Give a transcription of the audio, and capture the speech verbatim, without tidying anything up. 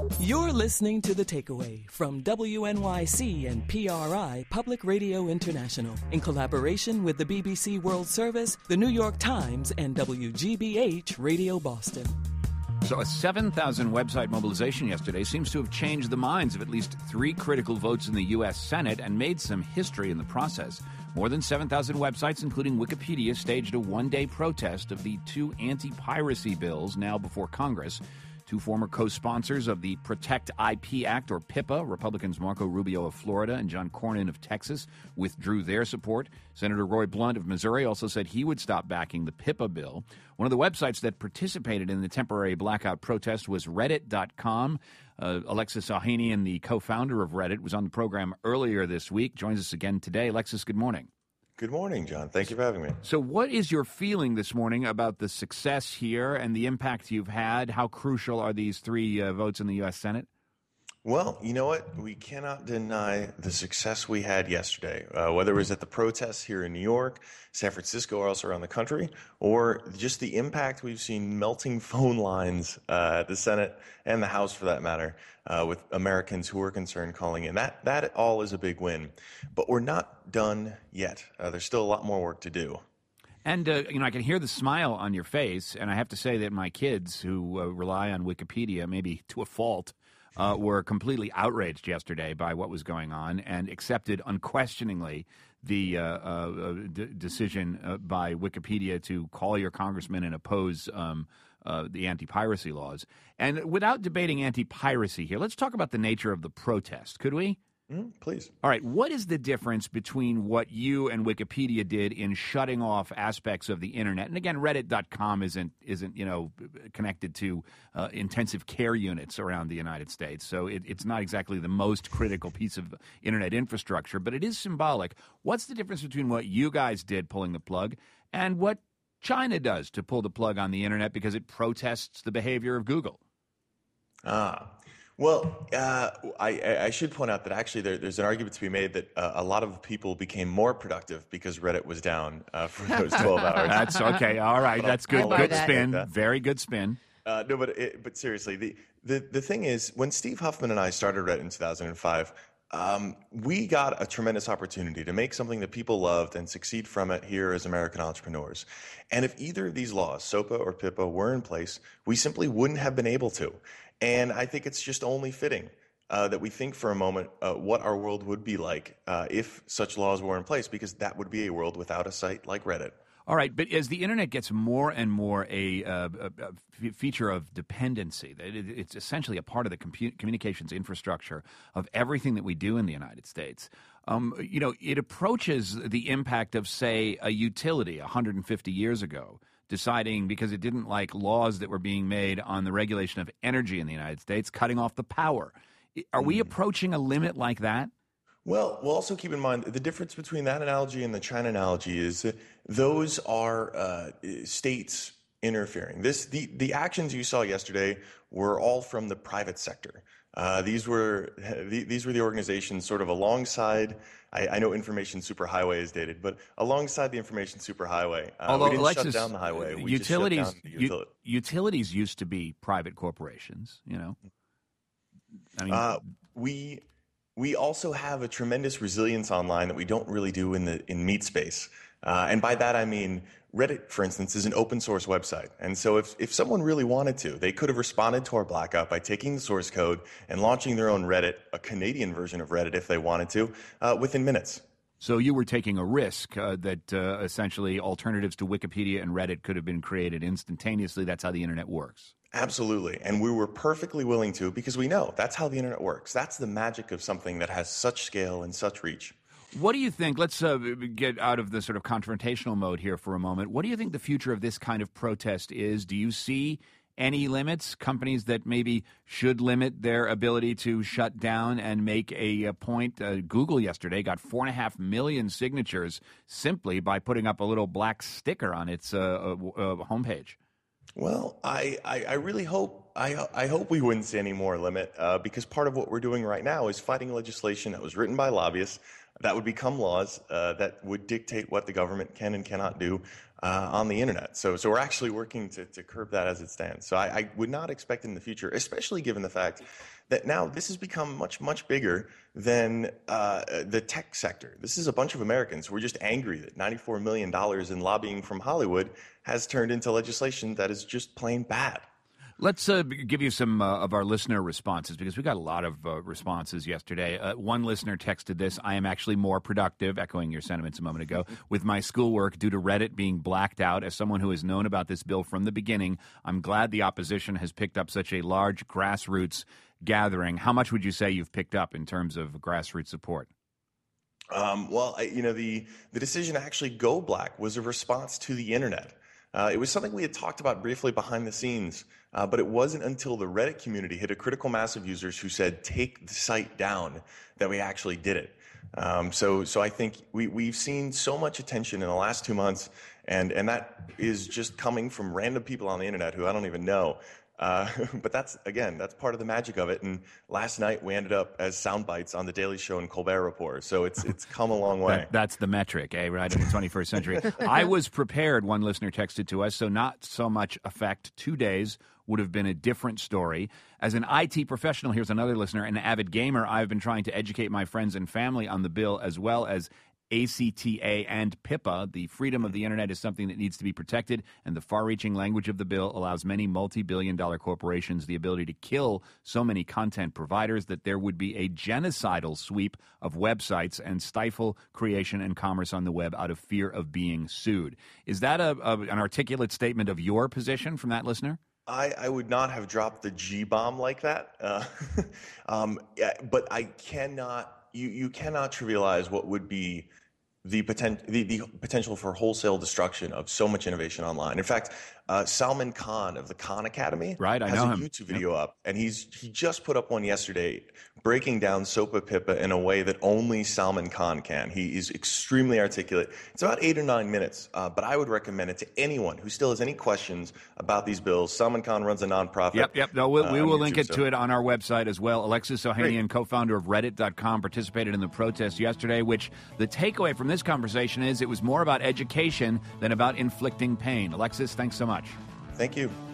You're listening to The Takeaway from W N Y C and P R I Public Radio International in collaboration with the B B C World Service, the New York Times, and W G B H Radio Boston. So a seven thousand website mobilization yesterday seems to have changed the minds of at least three critical votes in the U S. Senate and made some history in the process. More than seven thousand websites, including Wikipedia, staged a one-day protest of the two anti-piracy bills now before Congress. Two former co-sponsors of the Protect I P Act, or PIPA, Republicans Marco Rubio of Florida and John Cornyn of Texas, withdrew their support. Senator Roy Blunt of Missouri also said he would stop backing the PIPA bill. One of the websites that participated in the temporary blackout protest was Reddit dot com. Uh, Alexis Ohanian, the co-founder of Reddit, was on the program earlier this week, joins us again today. Alexis, good morning. Good morning, John. Thank you for having me. So what is your feeling this morning about the success here and the impact you've had? How crucial are these three uh, votes in the U S. Senate? Well, you know what? We cannot deny the success we had yesterday, uh, whether it was at the protests here in New York, San Francisco, or else around the country, or just the impact we've seen melting phone lines uh, at the Senate and the House, for that matter, uh, with Americans who are concerned calling in. That, that all is a big win. But we're not done yet. Uh, there's still a lot more work to do. And, uh, you know, I can hear the smile on your face, and I have to say that my kids who uh, rely on Wikipedia, maybe to a fault, Uh, were completely outraged yesterday by what was going on and accepted unquestioningly the uh, uh, d- decision uh, by Wikipedia to call your congressman and oppose um, uh, the anti-piracy laws. And without debating anti-piracy here, let's talk about the nature of the protest, could we? Mm, please. All right. What is the difference between what you and Wikipedia did in shutting off aspects of the internet? And again, Reddit dot com isn't isn't you know connected to uh, intensive care units around the United States, so it, it's not exactly the most critical piece of internet infrastructure, but it is symbolic. What's the difference between what you guys did pulling the plug and what China does to pull the plug on the internet because it protests the behavior of Google? Ah. Well, uh, I, I should point out that actually there, there's an argument to be made that uh, a lot of people became more productive because Reddit was down uh, for those twelve hours. That's okay. All right. That's good. Good that. spin. Like Very good spin. Uh, no, but it, but seriously, the, the, the thing is, when Steve Huffman and I started Reddit in two thousand five, um, we got a tremendous opportunity to make something that people loved and succeed from it here as American entrepreneurs. And if either of these laws, SOPA or PIPA, were in place, we simply wouldn't have been able to. And I think it's just only fitting uh, that we think for a moment uh, what our world would be like uh, if such laws were in place, because that would be a world without a site like Reddit. All right, but as the internet gets more and more a, uh, a, a feature of dependency, it, it's essentially a part of the compu- communications infrastructure of everything that we do in the United States. Um, you know, it approaches the impact of, say, a utility one hundred fifty years ago, deciding because it didn't like laws that were being made on the regulation of energy in the United States, cutting off the power. Are we approaching a limit like that? Well, we'll also keep in mind the difference between that analogy and the China analogy is that those are uh, states interfering. This the, the actions you saw yesterday were all from the private sector. Uh, these were these were the organizations sort of alongside. I, I know Information Superhighway is dated, but alongside the Information Superhighway, uh, Although, we didn't Alexis, shut down the highway. We utilities, just shut down the util- u- utilities used to be private corporations. You know, I mean, uh, we we also have a tremendous resilience online that we don't really do in the in meat space. Uh, and by that I mean Reddit, for instance, is an open source website. And so if, if someone really wanted to, they could have responded to our blackout by taking the source code and launching their own Reddit, a Canadian version of Reddit if they wanted to, uh, within minutes. So you were taking a risk uh, that uh, essentially alternatives to Wikipedia and Reddit could have been created instantaneously. That's how the internet works. Absolutely. And we were perfectly willing to because we know that's how the internet works. That's the magic of something that has such scale and such reach. What do you think? Let's uh, get out of the sort of confrontational mode here for a moment. What do you think the future of this kind of protest is? Do you see any limits, companies that maybe should limit their ability to shut down and make a, a point? Uh, Google yesterday got four and a half million signatures simply by putting up a little black sticker on its uh, uh, uh, homepage. Well, I, I, I really hope I, I hope we wouldn't see any more limit uh, because part of what we're doing right now is fighting legislation that was written by lobbyists that would become laws uh, that would dictate what the government can and cannot do uh, on the internet. So, so we're actually working to, to curb that as it stands. So I, I would not expect in the future, especially given the fact that now this has become much, much bigger than uh, the tech sector. This is a bunch of Americans who are just angry that ninety-four million dollars in lobbying from Hollywood has turned into legislation that is just plain bad. Let's uh, give you some uh, of our listener responses, because we got a lot of uh, responses yesterday. Uh, one listener texted this: I am actually more productive, echoing your sentiments a moment ago, with my schoolwork due to Reddit being blacked out. As someone who has known about this bill from the beginning, I'm glad the opposition has picked up such a large grassroots gathering. How much would you say you've picked up in terms of grassroots support? Um, well, I, you know, the, the decision to actually go black was a response to the internet. Uh, it was something we had talked about briefly behind the scenes, uh, but it wasn't until the Reddit community hit a critical mass of users who said, take the site down, that we actually did it. Um, so, so I think we, we've seen so much attention in the last two months, and, and that is just coming from random people on the internet who I don't even know. Uh, but that's, again, that's part of the magic of it. And last night we ended up as sound bites on The Daily Show and Colbert Report. So it's it's come a long way. That, that's the metric, eh, right, in the twenty-first century. I was prepared, one listener texted to us, so not so much effect. Two days would have been a different story. As an I T professional, here's another listener, an avid gamer, I've been trying to educate my friends and family on the bill, as well as A C T A and PIPA. The freedom of the internet is something that needs to be protected, and the far-reaching language of the bill allows many multi-billion dollar corporations the ability to kill so many content providers that there would be a genocidal sweep of websites and stifle creation and commerce on the web out of fear of being sued. Is that a, a, an articulate statement of your position from that listener? I, I would not have dropped the G-bomb like that, uh, um, yeah, but I cannot, you, you cannot trivialize what would be The, poten- the, the potential for wholesale destruction of so much innovation online. In fact, uh, Salman Khan of the Khan Academy right, I has know a him. YouTube video yep. up, and he's he just put up one yesterday breaking down SOPA PIPA in a way that only Salman Khan can. He is extremely articulate. It's about eight or nine minutes, uh, but I would recommend it to anyone who still has any questions about these bills. Salman Khan runs a nonprofit. Yep, yep. No, we'll, uh, we will YouTube, link it so. to it on our website as well. Alexis Ohanian, co-founder of Reddit dot com, participated in the protest yesterday, which the takeaway from this conversation is it was more about education than about inflicting pain. Alexis, thanks so much. Thank you.